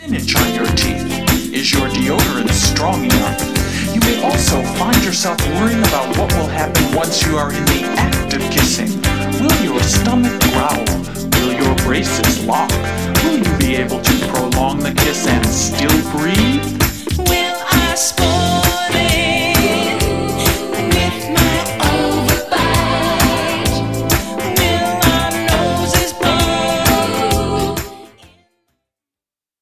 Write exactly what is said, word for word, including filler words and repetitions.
spinach on your teeth? Is your deodorant strong enough? You may also find yourself worrying about what will happen once you are in the act of kissing. Will your stomach growl? Will your braces lock? Will you be able to prolong the kiss and still breathe?